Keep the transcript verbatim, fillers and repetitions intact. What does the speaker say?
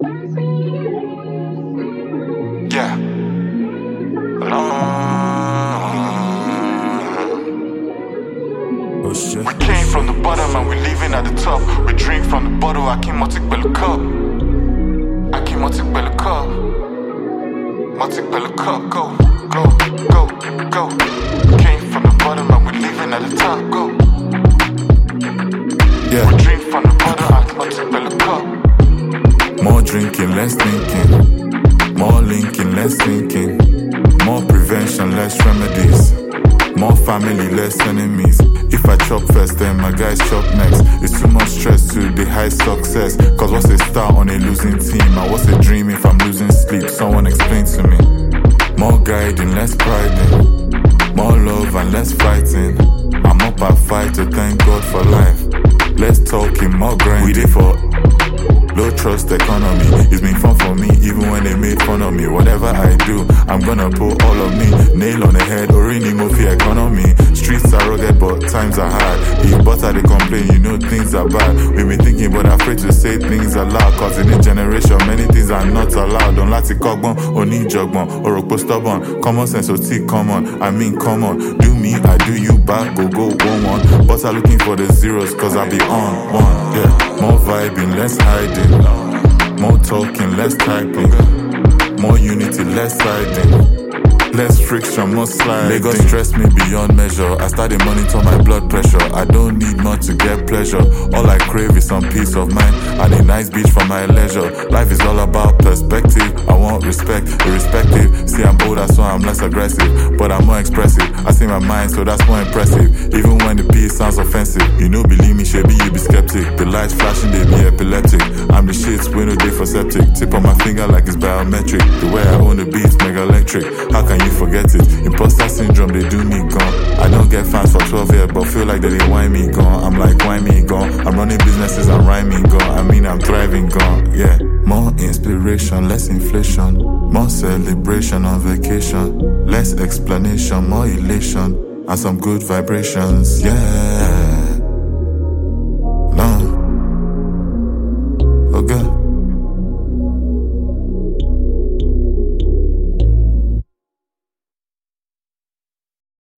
Yeah. Alone. Oh shit. We came from the bottom and we leaving at the top. We drink from the bottle, I keep Motic Bella cup. I keep Motic Bella cup. Motic Bella cup, go, go, go, go. Came from the bottom and we leaving at the top, go. Yeah. We drink from the bottle, I keep Motic Bella cup. More drinking, less thinking. More linking, less thinking. More prevention, less remedies. More family, less enemies. If I chop first, then my guys chop next. It's too much stress to the high success. Cause what's a star on a losing team? And what's a dream if I'm losing sleep? Someone explain to me. More guiding, less priding. More love and less fighting. I'm up at fight to thank God for life. Less talking, more grinding. We did for low trust economy. It's been fun for me even when they made fun of me. Whatever I do, I'm gonna put all of me. Nail on the head, already movie economy. Streets are rugged but times are hard. If butter they complain, you know things are bad. We been thinking but afraid to say things aloud. Cause in this generation many things are not allowed. Don't like to kogbon, oni jogbon, or okpo stubborn. Common sense or tea common, I mean common. Do me, I do you back, go go one one. But I'm looking for the zeros cause I be on one. Yeah, more vibing, less hiding. More talking, less typing. More unity, less siding. Less friction, more sliding. Lagos stress me beyond measure. I started monitor my blood pressure. I don't need much to get pleasure. All I crave is some peace of mind and a nice beach for my leisure. Life is all about perspective. I want respect, irrespective. See, I'm older, so I'm less aggressive, but I'm more expressive. I see my mind, so that's more impressive. Even when the P sounds offensive, you know, believe me, Shebi, you be skeptic. The lights flashing, they be epileptic. I'm the shit, we no day for septic. Tip on my finger like it's biometric. The way I own the beats, mega electric. How can you forget it? Imposter syndrome, they do me gone. I don't get fans for twelve years, but feel like they they whine me gone. I'm like, why me gone? I'm running businesses, I'm rhyming gone. I mean, I'm thriving gone, yeah. More inspiration, less inflation. More celebration on vacation. Less explanation, more elation. And some good vibrations, yeah.